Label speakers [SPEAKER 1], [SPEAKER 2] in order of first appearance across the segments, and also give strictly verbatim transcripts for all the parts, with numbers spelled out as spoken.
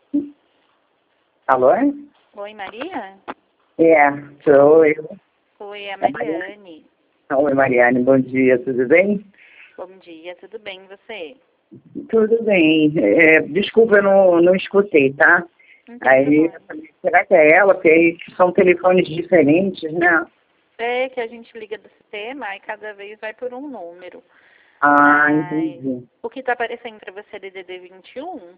[SPEAKER 1] Alô?
[SPEAKER 2] Oi, Maria?
[SPEAKER 1] É, sou eu.
[SPEAKER 2] Oi, é a
[SPEAKER 1] É
[SPEAKER 2] Mariane.
[SPEAKER 1] Oi, Mariane, bom dia, tudo bem?
[SPEAKER 2] Bom dia, tudo bem e você?
[SPEAKER 1] Tudo bem. É, desculpa, eu não, não escutei, tá?
[SPEAKER 2] Não tem
[SPEAKER 1] Aí, eu
[SPEAKER 2] problema.
[SPEAKER 1] falei, será que é ela? Porque aí são telefones diferentes, né?
[SPEAKER 2] É que a gente liga do sistema e cada vez vai por um número.
[SPEAKER 1] Ah,
[SPEAKER 2] Mas
[SPEAKER 1] entendi.
[SPEAKER 2] o que tá aparecendo para você é D D D vinte e um?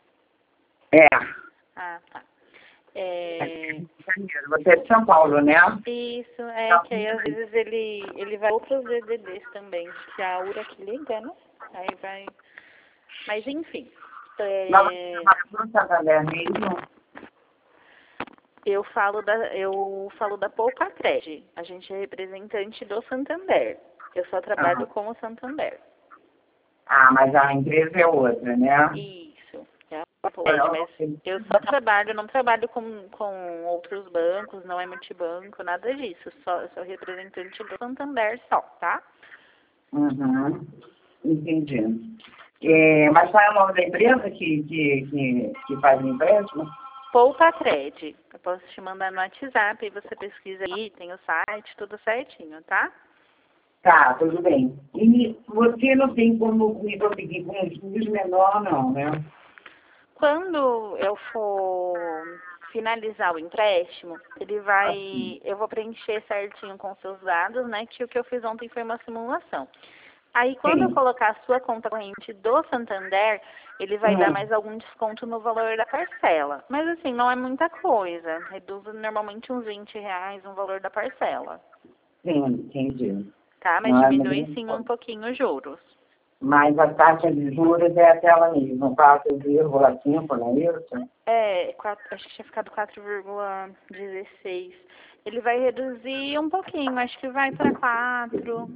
[SPEAKER 1] É,
[SPEAKER 2] Ah, tá. É...
[SPEAKER 1] você é de São Paulo, né?
[SPEAKER 2] Isso, é que aí às vezes ele, ele vai outros D D Ds também, que a URA que liga, né? Aí vai... Mas enfim,
[SPEAKER 1] Mas você
[SPEAKER 2] é...
[SPEAKER 1] trabalha no Santander mesmo?
[SPEAKER 2] eu falo da, eu falo da Poucacred. A gente é representante do Santander. Eu só trabalho
[SPEAKER 1] Ah,
[SPEAKER 2] com o Santander.
[SPEAKER 1] ah, mas a empresa é outra, né?
[SPEAKER 2] Isso, é a Poucacred, mas eu só trabalho, não trabalho com, com outros bancos, não é multibanco, nada disso. Só, eu sou representante do Santander só, tá?
[SPEAKER 1] Uhum, entendi. É, mas qual é o nome da empresa que, que, que, que faz o empréstimo?
[SPEAKER 2] Poucacred. Eu posso te mandar no WhatsApp e você pesquisa aí, tem o site, tudo certinho, tá?
[SPEAKER 1] Tá, tudo bem. E você não tem como me conseguir com um juros menor, não, né?
[SPEAKER 2] Quando eu for finalizar o empréstimo, ele vai, eu vou preencher certinho com seus dados, né? Que o que eu fiz ontem foi uma simulação. Aí, quando eu
[SPEAKER 1] Sim.
[SPEAKER 2] colocar a sua conta corrente do Santander, ele vai dar
[SPEAKER 1] Hum,
[SPEAKER 2] mais algum desconto no valor da parcela. Mas, assim, não é muita coisa. Reduz normalmente uns vinte reais no valor da parcela,
[SPEAKER 1] sim, entendi.
[SPEAKER 2] tá? Mas
[SPEAKER 1] Não é
[SPEAKER 2] diminui,
[SPEAKER 1] mesmo?
[SPEAKER 2] sim, um pouquinho os juros.
[SPEAKER 1] Mas a taxa de juros é aquela mesma, quatro vírgula cinco, não é isso?
[SPEAKER 2] É, quatro, acho que tinha ficado quatro vírgula dezesseis. Ele vai reduzir um pouquinho, acho que vai para quatro,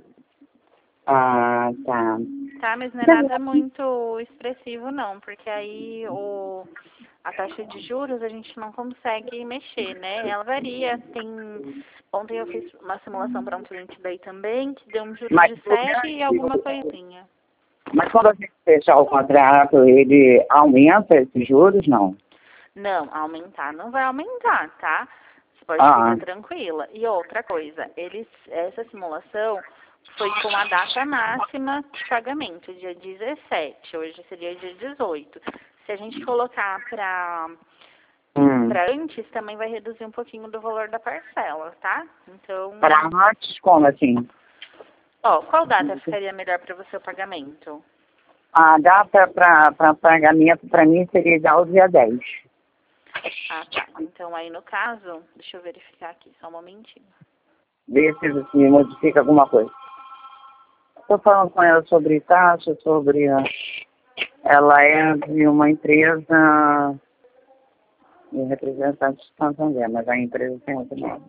[SPEAKER 1] Ah, tá.
[SPEAKER 2] tá? Mas não é nada muito expressivo, não, porque aí o, a taxa de juros a gente não consegue mexer, né? Ela varia. Tem, ontem eu fiz uma simulação para um cliente daí também, que deu um juros
[SPEAKER 1] Mas,
[SPEAKER 2] de sete e alguma coisinha.
[SPEAKER 1] mas quando a gente fechar o contrato, ele aumenta esses juros, não?
[SPEAKER 2] Não, aumentar não vai aumentar, tá? Você pode
[SPEAKER 1] Ah,
[SPEAKER 2] ficar tranquila. E outra coisa, eles, essa simulação foi com a data máxima de pagamento, dia dezessete. Hoje seria dia dezoito. Se a gente colocar para
[SPEAKER 1] hum.
[SPEAKER 2] para antes, também vai reduzir um pouquinho do valor da parcela, tá? Então,
[SPEAKER 1] Para antes, como assim?
[SPEAKER 2] ó, qual data ficaria melhor para você o pagamento?
[SPEAKER 1] A data para pagamento para mim seria já o dia dez.
[SPEAKER 2] Ah, tá. Então, aí no caso, deixa eu verificar aqui, só um momentinho.
[SPEAKER 1] Ver se me modifica alguma coisa. Estou falando com ela sobre taxa, sobre... ah, ela é de uma empresa de representante de Santander, mas a empresa tem outro nome.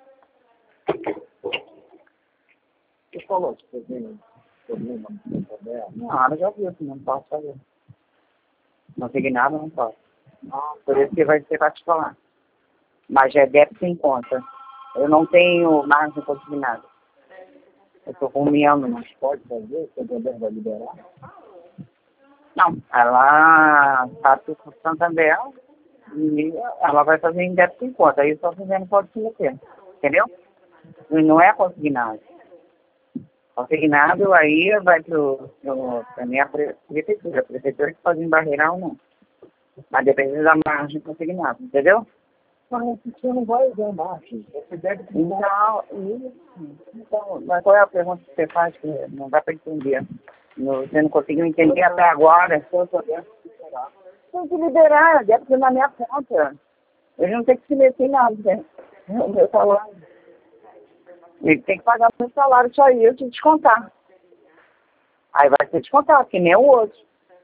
[SPEAKER 1] Você falou que você tem problema no Santander? Não, ela já viu que não posso fazer. Não segui nada, não posso. Por isso que vai ser particular. Mas é débito em conta. Eu não tenho margem consignada. Eu estou com menos. Mas pode fazer? O Santander vai liberar? Não, ela está com o Santander e ela vai fazer em débito em conta. Aí só fazendo pode se meter. Entendeu? E não é consignado. Consignado aí vai para a minha pre- prefeitura. A prefeitura que pode embarreirar ou não. Mas depende da margem consignada. Entendeu? Mas você não vai usar margem. Você deve ter. Então, isso. Então, mas qual é a pergunta que você faz que não dá para entender? No- Você não conseguiu entender até agora? Tem que liberar, deve ser na minha conta. Ele não tem que se meter em nada, né? O meu salário. Ele tem que pagar o meu salário só isso e descontar. Aí vai ser descontado, que nem o outro.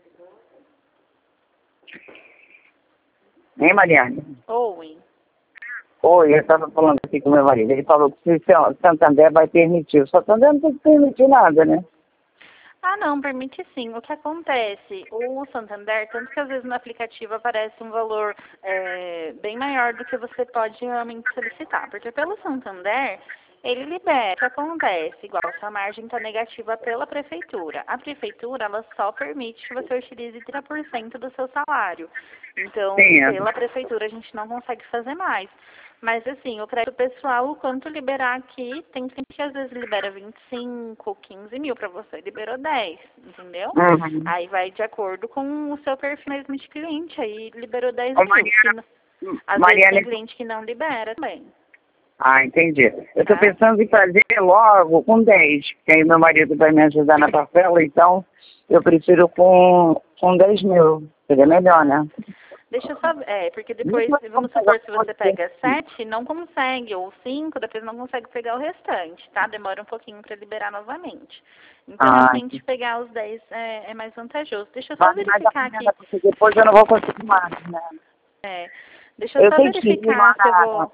[SPEAKER 1] Hein, Mariane?
[SPEAKER 2] Oi.
[SPEAKER 1] Oi, eu estava falando aqui com meu marido. Ele falou que se o Santander vai permitir. O Santander não tem que permitir nada, né?
[SPEAKER 2] Ah, não, permite sim. O que acontece? O Santander, tanto que às vezes no aplicativo aparece um valor é, bem maior do que você pode realmente solicitar. Porque pelo Santander, Ele libera. O que acontece? Igual, sua margem está negativa pela prefeitura. A prefeitura, ela só permite que você utilize trinta por cento do seu salário. Então,
[SPEAKER 1] Sim, é.
[SPEAKER 2] pela prefeitura, a gente não consegue fazer mais. Mas, assim, o crédito pessoal, o quanto liberar aqui, tem gente que às vezes libera vinte e cinco, quinze mil para você, liberou dez, entendeu?
[SPEAKER 1] Uhum.
[SPEAKER 2] Aí vai de acordo com o seu perfil mesmo de cliente, aí liberou dez
[SPEAKER 1] Ô,
[SPEAKER 2] mil.
[SPEAKER 1] Mariana,
[SPEAKER 2] Que, às
[SPEAKER 1] Mariana...
[SPEAKER 2] vezes tem cliente que não libera também.
[SPEAKER 1] Ah, entendi. Eu estou
[SPEAKER 2] Tá?
[SPEAKER 1] pensando em fazer logo com dez, que aí meu marido vai me ajudar na parcela, então eu prefiro com, com dez mil. Seria melhor, né?
[SPEAKER 2] Deixa eu só, é, porque depois, vamos supor, se você pega sete, não consegue, ou cinco, depois não consegue pegar o restante, tá? Demora um pouquinho para liberar novamente. Então,
[SPEAKER 1] Ah,
[SPEAKER 2] realmente, pegar os dez é, é mais vantajoso. Deixa eu só
[SPEAKER 1] vale mais a
[SPEAKER 2] verificar
[SPEAKER 1] pena,
[SPEAKER 2] aqui.
[SPEAKER 1] porque depois eu não vou conseguir mais, né?
[SPEAKER 2] É, deixa eu
[SPEAKER 1] Eu
[SPEAKER 2] só
[SPEAKER 1] tenho que ir lá
[SPEAKER 2] verificar se eu
[SPEAKER 1] na...
[SPEAKER 2] vou...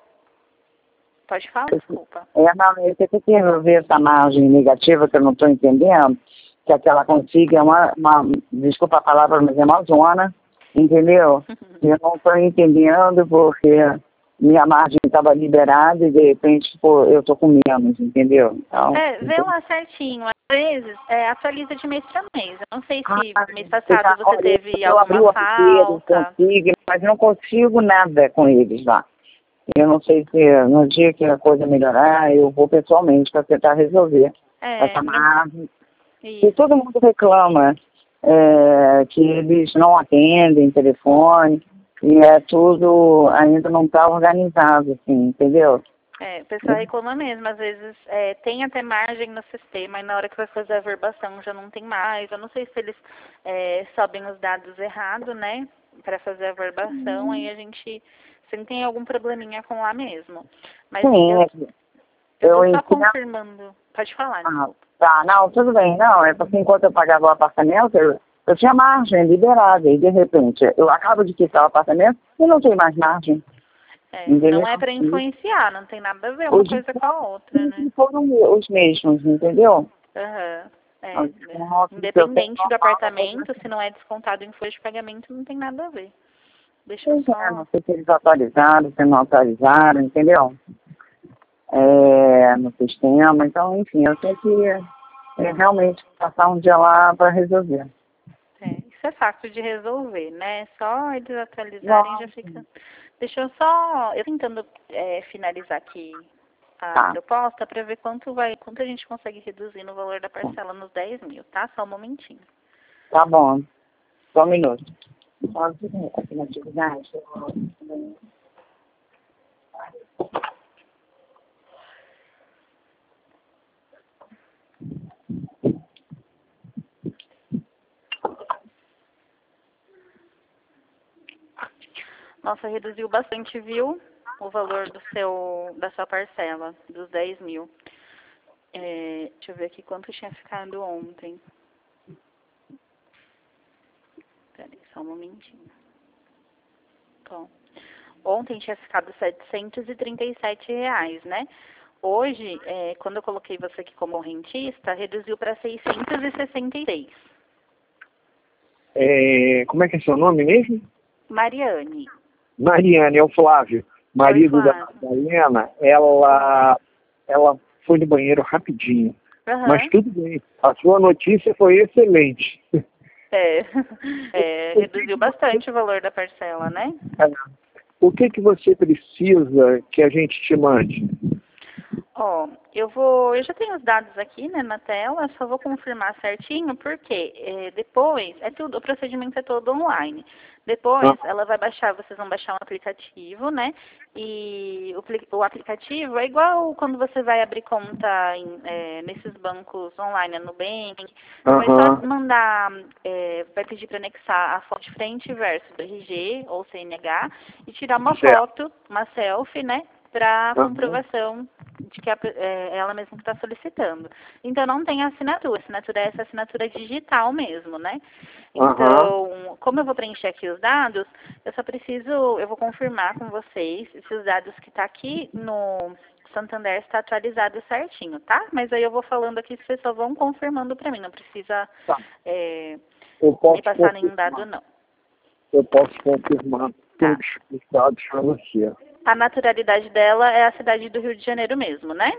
[SPEAKER 2] Pode falar? Desculpa.
[SPEAKER 1] É, não, eu tenho que resolver essa margem negativa que eu não estou entendendo, que aquela consiga é uma, uma, desculpa a palavra, mas é uma zona, entendeu? Eu não estou entendendo porque minha margem estava liberada e de repente, pô, eu estou com menos, entendeu? Então,
[SPEAKER 2] É, vê lá certinho. Às vezes, é, atualiza de mês para mês. Eu não sei se
[SPEAKER 1] ah,
[SPEAKER 2] mês
[SPEAKER 1] já,
[SPEAKER 2] passado você
[SPEAKER 1] olha,
[SPEAKER 2] teve
[SPEAKER 1] eu abri o
[SPEAKER 2] alguma
[SPEAKER 1] arquivo,
[SPEAKER 2] falta.
[SPEAKER 1] consigo, mas não consigo nada com eles lá. Eu não sei se no dia que a coisa melhorar, eu vou pessoalmente para tentar resolver
[SPEAKER 2] É,
[SPEAKER 1] essa margem. E
[SPEAKER 2] isso.
[SPEAKER 1] todo mundo reclama é, que eles não atendem telefone e é tudo, ainda não está organizado, assim, entendeu?
[SPEAKER 2] É, o pessoal reclama mesmo, às vezes é, tem até margem no sistema e na hora que vai fazer a verbação já não tem mais. Eu não sei se eles é, sobem os dados errados, né, para fazer a verbação, aí a gente sempre tem algum probleminha com lá mesmo. Mas
[SPEAKER 1] Sim,
[SPEAKER 2] eu,
[SPEAKER 1] é,
[SPEAKER 2] eu tô
[SPEAKER 1] eu
[SPEAKER 2] só
[SPEAKER 1] entendo.
[SPEAKER 2] confirmando. Pode falar,
[SPEAKER 1] Ah,
[SPEAKER 2] desculpa.
[SPEAKER 1] tá, não, tudo bem, não, é porque enquanto eu pagava o apartamento, eu, eu tinha margem liberada e de repente eu acabo de quitar o apartamento e não tem mais margem.
[SPEAKER 2] É,
[SPEAKER 1] Entendeu?
[SPEAKER 2] não é para influenciar, não tem nada a ver uma
[SPEAKER 1] Os
[SPEAKER 2] coisa com a outra, né?
[SPEAKER 1] foram os mesmos, entendeu?
[SPEAKER 2] Aham. É,
[SPEAKER 1] Os
[SPEAKER 2] né?
[SPEAKER 1] notas que eu tenho
[SPEAKER 2] Independente do apartamento, se não é descontado em folha de pagamento, não tem nada a ver. Deixa eu
[SPEAKER 1] é,
[SPEAKER 2] só...
[SPEAKER 1] não sei se eles atualizaram, se não atualizaram, entendeu? É, no sistema, então, enfim, eu tenho que é, realmente passar um dia lá para resolver.
[SPEAKER 2] É, isso é fácil de resolver, né? Só eles atualizarem
[SPEAKER 1] Não,
[SPEAKER 2] já fica... Deixa eu só... Eu tentando é, finalizar aqui a
[SPEAKER 1] tá,
[SPEAKER 2] proposta para ver quanto vai, quanto a gente consegue reduzir no valor da parcela nos dez mil, tá? Só um momentinho.
[SPEAKER 1] tá bom, só um minuto. Aqui na atividade.
[SPEAKER 2] Nossa, reduziu bastante, viu? O valor do seu, da sua parcela, dos dez mil. É, deixa eu ver aqui quanto tinha ficado ontem. Peraí, só um momentinho. Bom, ontem tinha ficado setecentos e trinta e sete reais, né? Hoje, é, quando eu coloquei você aqui como rentista, reduziu para seiscentos e sessenta e seis.
[SPEAKER 3] É, como é que é seu nome mesmo?
[SPEAKER 2] Mariane.
[SPEAKER 3] Mariana, é o Flávio, marido
[SPEAKER 2] Oi,
[SPEAKER 3] da
[SPEAKER 2] Flávio.
[SPEAKER 3] Mariana. Ela, ela foi no banheiro rapidinho.
[SPEAKER 2] Aham.
[SPEAKER 3] Mas tudo bem, a sua notícia foi excelente.
[SPEAKER 2] É, é, reduziu bastante o valor da parcela, né?
[SPEAKER 3] O que, que você precisa que a gente te mande?
[SPEAKER 2] Ó, eu vou, eu já tenho os dados aqui, né, na tela, só vou confirmar certinho, porque é, depois, é tudo, o procedimento é todo online. Depois,
[SPEAKER 3] Ah.
[SPEAKER 2] ela vai baixar, vocês vão baixar um aplicativo, né, e o, o aplicativo é igual quando você vai abrir conta em, é, nesses bancos online, no Nubank, vai
[SPEAKER 3] Aham.
[SPEAKER 2] só mandar, é, vai pedir para anexar a foto de frente e verso do R G ou C N H e tirar uma
[SPEAKER 3] Certo.
[SPEAKER 2] foto, uma selfie, né, para
[SPEAKER 3] Aham.
[SPEAKER 2] comprovação de que a, é, ela mesma está solicitando. Então, não tem assinatura. A assinatura é essa assinatura digital mesmo, né? Então, como eu vou preencher aqui os dados, eu só preciso, eu vou confirmar com vocês se os dados que tá aqui no Santander está atualizado certinho, tá? Mas aí eu vou falando aqui, vocês só vão confirmando para mim, não precisa
[SPEAKER 3] Tá.
[SPEAKER 2] é,
[SPEAKER 3] Eu posso
[SPEAKER 2] me passar nenhum
[SPEAKER 3] confirmar.
[SPEAKER 2] dado, não.
[SPEAKER 3] Eu posso confirmar
[SPEAKER 2] Tá.
[SPEAKER 3] todos os dados para você.
[SPEAKER 2] A naturalidade dela é a cidade do Rio de Janeiro mesmo, né?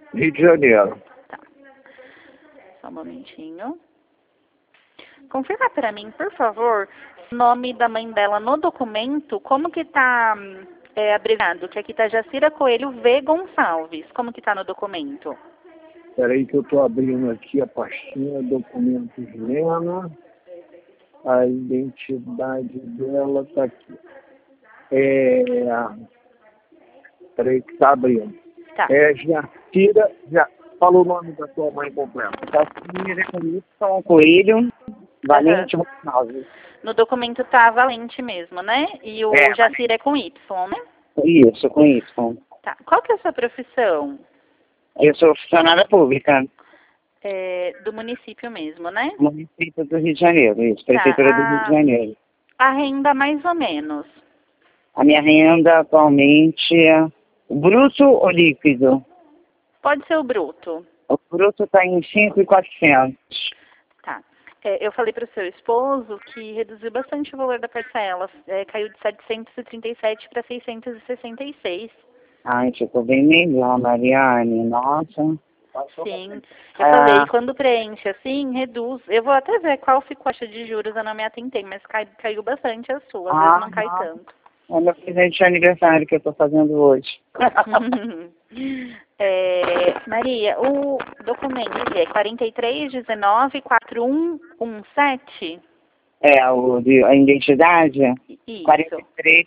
[SPEAKER 3] Rio de Janeiro.
[SPEAKER 2] Tá. Só um momentinho. Confirma para mim, por favor, o nome da mãe dela no documento, como que tá é, abreviado? Que aqui tá Jacira Coelho V. Gonçalves. Como que tá no documento?
[SPEAKER 3] Espera aí que eu estou abrindo aqui a pastinha, documentos Lena. A identidade dela está aqui. É... Espera aí que está abrindo.
[SPEAKER 2] Tá.
[SPEAKER 3] É Jacira, já falou o nome da sua mãe completa.
[SPEAKER 1] Jacira com Y, Coelho, Valente Gonçalves.
[SPEAKER 2] No documento tá Valente mesmo, né? E o
[SPEAKER 1] É,
[SPEAKER 2] Jacira é com Y, né?
[SPEAKER 1] Isso, com Y.
[SPEAKER 2] Tá. Qual que é a sua profissão?
[SPEAKER 1] Eu sou funcionária pública,
[SPEAKER 2] É, do município mesmo, né?
[SPEAKER 1] município do Rio de Janeiro, isso, Prefeitura
[SPEAKER 2] Tá,
[SPEAKER 1] do Rio de
[SPEAKER 2] a-
[SPEAKER 1] Janeiro.
[SPEAKER 2] A renda mais ou menos.
[SPEAKER 1] A minha renda atualmente é bruto ou líquido?
[SPEAKER 2] Pode ser o bruto.
[SPEAKER 1] O bruto está em cinco mil e quatrocentos.
[SPEAKER 2] Tá. É, eu falei para o seu esposo que reduziu bastante o valor da parcela. É, caiu de setecentos e trinta e sete para seiscentos e sessenta e seis.
[SPEAKER 1] Ai, ficou bem melhor, Mariane. Nossa.
[SPEAKER 2] Sim. Eu
[SPEAKER 1] Ah.
[SPEAKER 2] falei, quando preenche assim, reduz. Eu vou até ver qual ficou a taxa de juros, eu não me atentei, mas cai, caiu bastante a sua. Às
[SPEAKER 1] Ah,
[SPEAKER 2] vezes não cai
[SPEAKER 1] não.
[SPEAKER 2] tanto.
[SPEAKER 1] É meu presente de aniversário que eu estou fazendo hoje.
[SPEAKER 2] É, Maria, o documento é quarenta e três, dezenove, quarenta e um, dezessete?
[SPEAKER 1] É, o, de- a identidade?
[SPEAKER 2] Isso.
[SPEAKER 1] quarenta e três,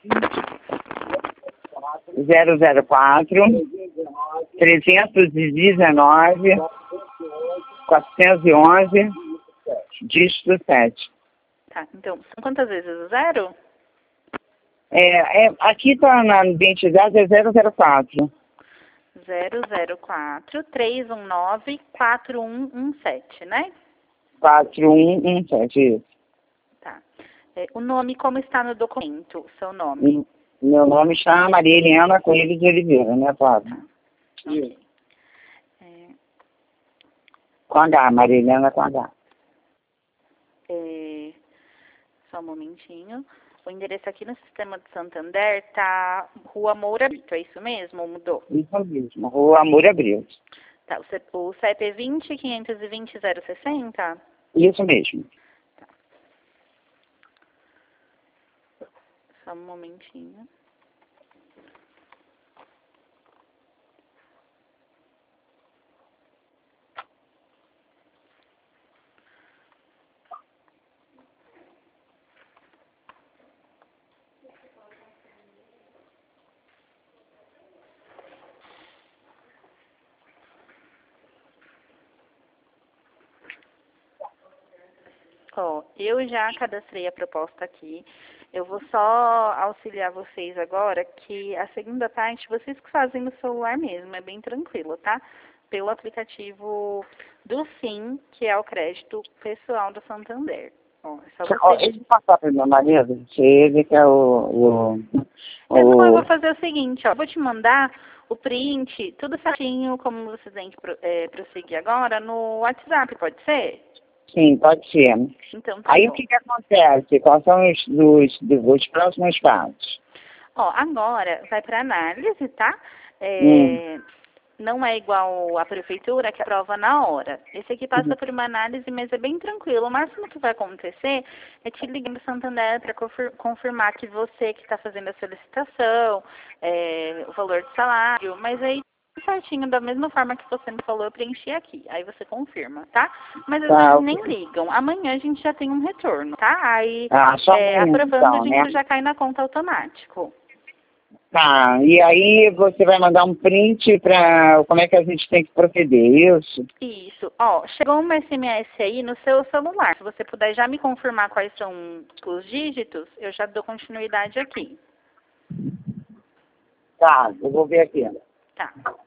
[SPEAKER 1] zero zero quatro, trezentos e dezenove, quatrocentos e onze, dígito sete.
[SPEAKER 2] Tá, então, são quantas vezes o zero?
[SPEAKER 1] É, é, aqui está na identidade é zero zero quatro.
[SPEAKER 2] zero zero quatro, três um nove, quatro um um sete, né?
[SPEAKER 1] quatro um um sete, isso.
[SPEAKER 2] Tá. É, o nome como está no documento, seu nome?
[SPEAKER 1] E meu nome está Maria Helena Coelho de Oliveira, né, Flávia?
[SPEAKER 2] Ok. É,
[SPEAKER 1] Com H, Maria Helena com H.
[SPEAKER 2] é, só um momentinho. O endereço aqui no sistema de Santander tá Rua Moura Brito, é isso mesmo ou mudou?
[SPEAKER 1] Isso mesmo, Rua Amor Abreu.
[SPEAKER 2] Tá, o C- o C E P é vinte, quinhentos e vinte, zero sessenta?
[SPEAKER 1] Isso mesmo.
[SPEAKER 2] Só um momentinho. Ó, eu já cadastrei a proposta aqui. Eu vou só auxiliar vocês agora que a segunda parte vocês que fazem no celular mesmo, é bem tranquilo, tá? Pelo aplicativo do Sim, que é o crédito pessoal do Santander. Ó, é só
[SPEAKER 1] Ó,
[SPEAKER 2] você...
[SPEAKER 1] ele passar para meu marido, que ele que é o... o,
[SPEAKER 2] Então, eu vou
[SPEAKER 1] o
[SPEAKER 2] fazer o seguinte, ó, vou te mandar o print, tudo certinho, como você tem que pro- é, prosseguir agora, no WhatsApp, pode ser?
[SPEAKER 1] sim, pode ser.
[SPEAKER 2] Então, tá
[SPEAKER 1] Aí o
[SPEAKER 2] bom.
[SPEAKER 1] que, que acontece? Quais são os, dos, dos próximos passos?
[SPEAKER 2] Ó, agora vai para análise, tá?
[SPEAKER 1] Hum.
[SPEAKER 2] É, não é igual a prefeitura que aprova na hora. Esse aqui passa por uma análise, mas é bem tranquilo. O máximo que vai acontecer é te ligar no Santander para confirmar que você que está fazendo a solicitação, é, o valor do salário, mas aí certinho, da mesma forma que você me falou, eu preenchi aqui. Aí você confirma, tá? Mas às
[SPEAKER 1] Tá,
[SPEAKER 2] vezes nem ligam. Amanhã a gente já tem um retorno, tá? Aí,
[SPEAKER 1] Ah, só
[SPEAKER 2] é,
[SPEAKER 1] amanhã,
[SPEAKER 2] aprovando,
[SPEAKER 1] então,
[SPEAKER 2] o dinheiro
[SPEAKER 1] né?
[SPEAKER 2] já cai na conta automático.
[SPEAKER 1] Tá, e aí você vai mandar um print para como é que a gente tem que proceder, isso?
[SPEAKER 2] Isso. Ó, chegou um S M S aí no seu celular. Se você puder já me confirmar quais são os dígitos, eu já dou continuidade aqui.
[SPEAKER 1] Tá, eu vou ver aqui.
[SPEAKER 2] Tá.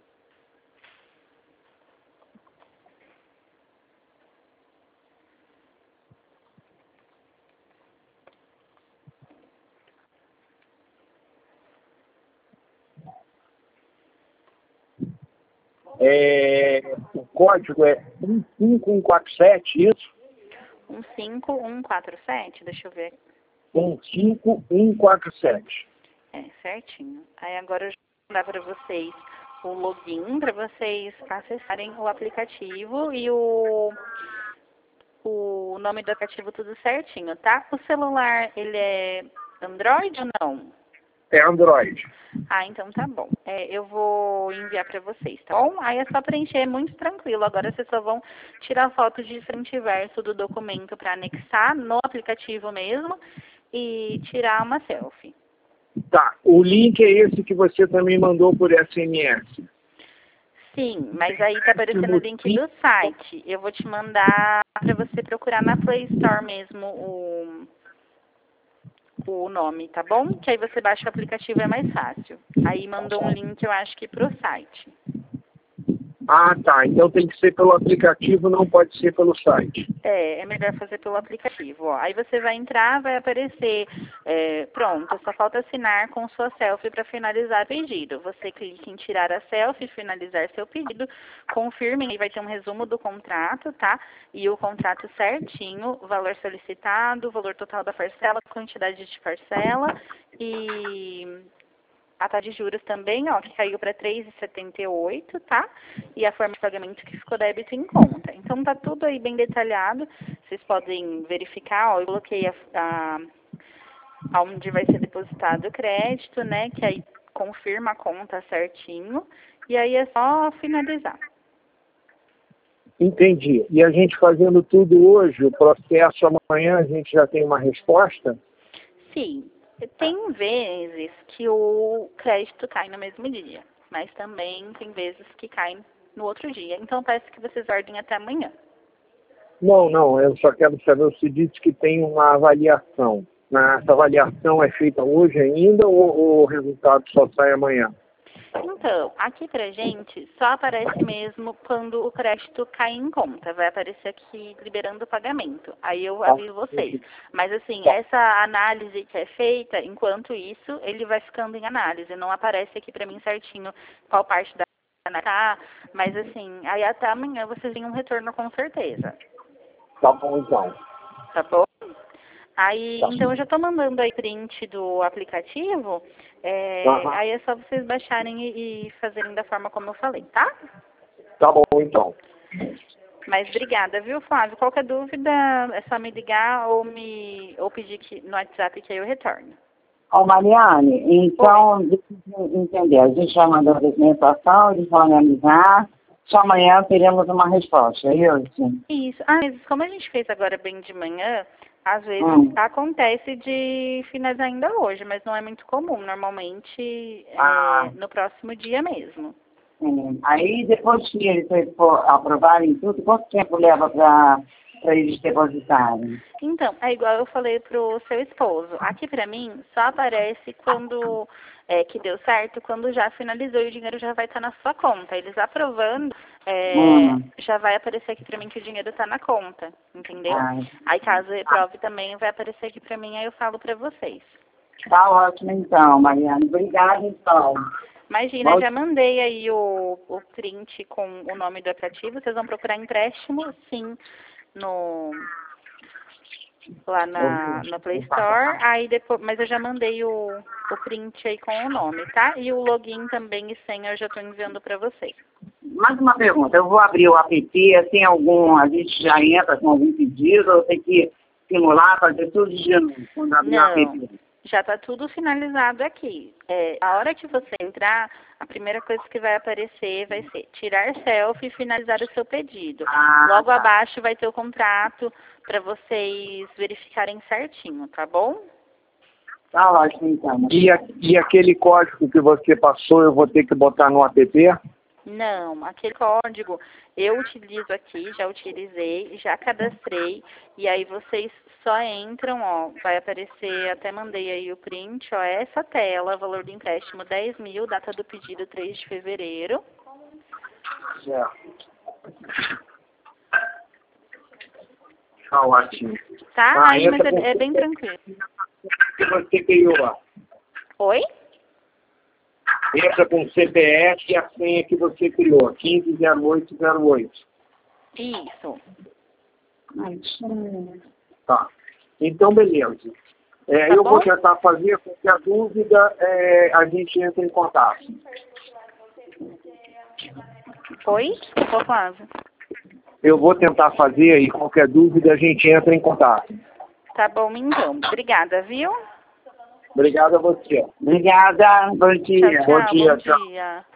[SPEAKER 3] É, o código é um cinco um quatro sete, isso?
[SPEAKER 2] um cinco um quatro sete, deixa eu ver.
[SPEAKER 3] um cinco um quatro sete.
[SPEAKER 2] É, certinho. Aí agora eu vou mandar para vocês o login para vocês acessarem o aplicativo e o, o nome do aplicativo tudo certinho, tá? O celular, ele é Android ou não?
[SPEAKER 3] É Android.
[SPEAKER 2] Ah, então tá bom. É, eu vou enviar para vocês, tá bom? Aí é só preencher, é muito tranquilo. Agora vocês só vão tirar foto de frente e verso do documento para anexar no aplicativo mesmo e tirar uma selfie.
[SPEAKER 3] Tá, o link é esse que você também mandou por S M S.
[SPEAKER 2] Sim, mas aí tá aparecendo o link do site. Eu vou te mandar para você procurar na Play Store mesmo o, o nome, tá bom? Que aí você baixa o aplicativo, é mais fácil. Aí mandou um link, eu acho que pro site.
[SPEAKER 3] Ah, tá. Então tem que ser pelo aplicativo, não pode ser pelo site.
[SPEAKER 2] É, é melhor fazer pelo aplicativo. Ó. Aí você vai entrar, vai aparecer, é, pronto, só falta assinar com sua selfie para finalizar o pedido. Você clica em tirar a selfie, finalizar seu pedido, confirme, aí vai ter um resumo do contrato, tá? E o contrato certinho, valor solicitado, valor total da parcela, quantidade de parcela e a taxa de juros também, ó, que caiu para três vírgula setenta e oito, tá? E a forma de pagamento que ficou débito em conta. Então, tá tudo aí bem detalhado. Vocês podem verificar, ó, eu coloquei a, a, aonde vai ser depositado o crédito, né? Que aí confirma a conta certinho. E aí é só finalizar.
[SPEAKER 3] Entendi. E a gente fazendo tudo hoje, o processo amanhã, a gente já tem uma resposta?
[SPEAKER 2] Sim. Tem vezes que o crédito cai no mesmo dia, mas também tem vezes que cai no outro dia. Então, peço que vocês ordem até amanhã.
[SPEAKER 3] Não, não. Eu só quero saber o seguinte, que tem uma avaliação. Essa avaliação é feita hoje ainda ou, ou o resultado só sai amanhã?
[SPEAKER 2] Então, aqui pra gente só aparece mesmo quando o crédito cai em conta. Vai aparecer aqui liberando o pagamento. Aí eu aviso vocês. Mas assim, essa análise que é feita, enquanto isso, ele vai ficando em análise. Não aparece aqui pra mim certinho qual parte da análise tá. Mas assim, aí até amanhã vocês têm um retorno com certeza.
[SPEAKER 3] Tá bom, então.
[SPEAKER 2] Tá bom? Aí, então eu já estou mandando aí print do aplicativo, é,
[SPEAKER 3] Uhum.
[SPEAKER 2] aí é só vocês baixarem e, e fazerem da forma como eu falei, tá?
[SPEAKER 3] Tá bom, então.
[SPEAKER 2] Mas obrigada, viu, Flávio? Qualquer dúvida é só me ligar ou me ou pedir que, no WhatsApp que aí eu retorno.
[SPEAKER 1] Ô, Mariane, então, deixa eu entender. A gente já mandou a documentação, eles vão analisar. Só amanhã teremos uma resposta, é isso?
[SPEAKER 2] Isso. Ah, mas como a gente fez agora bem de manhã, às vezes
[SPEAKER 1] Hum.
[SPEAKER 2] acontece de finalizar ainda hoje, mas não é muito comum. Normalmente é
[SPEAKER 1] Ah.
[SPEAKER 2] no próximo dia mesmo.
[SPEAKER 1] Sim. Aí, depois que eles for aprovarem tudo, quanto tempo leva para eles depositarem?
[SPEAKER 2] Então, é igual eu falei pro seu esposo. Aqui pra mim, só aparece quando é, que deu certo, quando já finalizou e o dinheiro já vai estar na sua conta. Eles aprovando, é,
[SPEAKER 1] Hum.
[SPEAKER 2] já vai aparecer aqui pra mim que o dinheiro tá na conta, entendeu?
[SPEAKER 1] Ai.
[SPEAKER 2] Aí caso reprove também, vai aparecer aqui pra mim, aí eu falo pra vocês.
[SPEAKER 1] Tá ótimo, então, Mariane. Obrigada, então.
[SPEAKER 2] Imagina,
[SPEAKER 1] Bom.
[SPEAKER 2] já mandei aí o, o print com o nome do aplicativo. Vocês vão procurar empréstimo, sim, no... lá na, na Play Store, aí depois, mas eu já mandei o, o print aí com o nome, tá? E o login também e senha eu já estou enviando para vocês.
[SPEAKER 1] Mais uma pergunta, eu vou abrir o app, tem algum, a gente já entra com algum pedido, ou tem que simular, fazer tudo de novo quando abrir o app?
[SPEAKER 2] Já está tudo finalizado aqui. É, a hora que você entrar, a primeira coisa que vai aparecer vai ser tirar selfie e finalizar o seu pedido.
[SPEAKER 1] Ah,
[SPEAKER 2] Logo
[SPEAKER 1] tá.
[SPEAKER 2] abaixo vai ter o contrato para vocês verificarem certinho, tá bom?
[SPEAKER 1] Tá ótimo, então.
[SPEAKER 3] E, a, e aquele código que você passou, eu vou ter que botar no app?
[SPEAKER 2] Não, aquele código eu utilizo aqui, já utilizei, já cadastrei, e aí vocês só entram, ó, vai aparecer, até mandei aí o print, ó, essa tela, valor do empréstimo dez mil, data do pedido três de fevereiro.
[SPEAKER 3] Certo. Tá ótimo.
[SPEAKER 2] Tá?
[SPEAKER 3] Ah,
[SPEAKER 2] aí, mas
[SPEAKER 3] essa
[SPEAKER 2] é, é bem tranquilo.
[SPEAKER 3] que você criou.
[SPEAKER 2] Oi?
[SPEAKER 3] Entra com o C P F e a senha que você criou, quinze zero oito zero oito.
[SPEAKER 2] Isso.
[SPEAKER 3] Tá. Então, beleza. É,
[SPEAKER 2] Tá
[SPEAKER 3] eu
[SPEAKER 2] bom?
[SPEAKER 3] vou tentar fazer, qualquer dúvida, é, a gente entra em contato.
[SPEAKER 2] Oi? Ficou quase.
[SPEAKER 3] Eu vou tentar fazer e qualquer dúvida a gente entra em contato.
[SPEAKER 2] Tá bom, então. Obrigada, viu?
[SPEAKER 3] Obrigado a você.
[SPEAKER 1] Obrigada, bom dia.
[SPEAKER 2] Tchau, tchau.
[SPEAKER 3] Bom dia,
[SPEAKER 2] Bom
[SPEAKER 3] tchau.
[SPEAKER 2] dia.